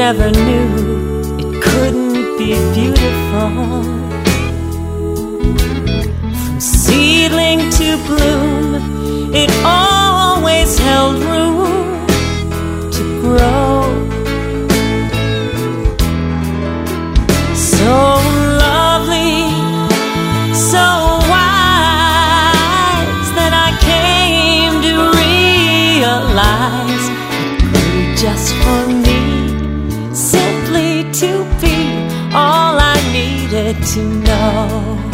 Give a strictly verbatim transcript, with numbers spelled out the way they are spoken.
never knew it couldn't be beautiful. From seedling to bloom, it always held room to grow. So lovely, so wise, that I came to realize it grew just for me, simply to be all I needed to know.